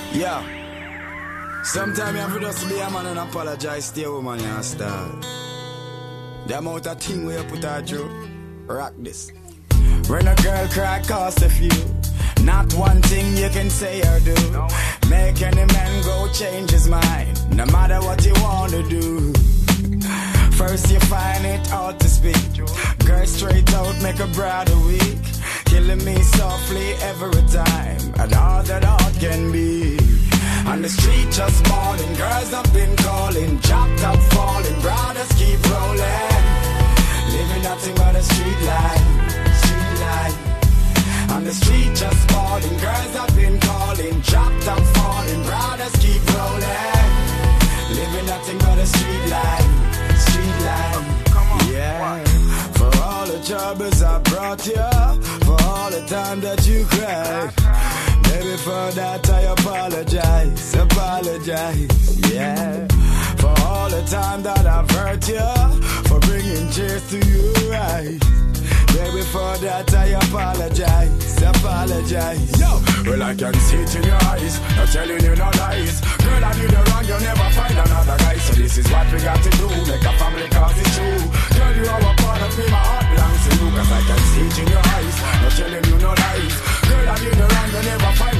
Yeah. Sometimes you have to just be a man and apologize to your woman, you understand? The amount of thing we put her through, rock this. When a girl cry, cost a few. Not one thing you can say or do. Make any man go change his mind, no matter what you want to do. First you find it hard to speak. Girl straight out, make a brother weak. Killing me softly every time, and all that all can be. On the street just balling, girls have been calling. Chopped up falling, brothers keep rolling. Living nothing but a street life, street life. On the street just balling, girls have been calling. Chopped up falling, brothers keep rolling. Living nothing but a street life, street life. Yeah. For all the troubles I brought you, for all the time that you cried, baby, for that I apologize, apologize, yeah. For all the time that I've hurt you, for bringing tears to your eyes, baby, for that I apologize, apologize. Yo, well I can see it in your eyes, not telling you no lies. Girl, I do the wrong, you'll never find another guy. So this is what we got to do, make a family cause it's true. Girl, you are a part of me, my heart belongs to you. Cause I can see it in your eyes, not telling you no lies. Girl, I do the wrong, you'll never find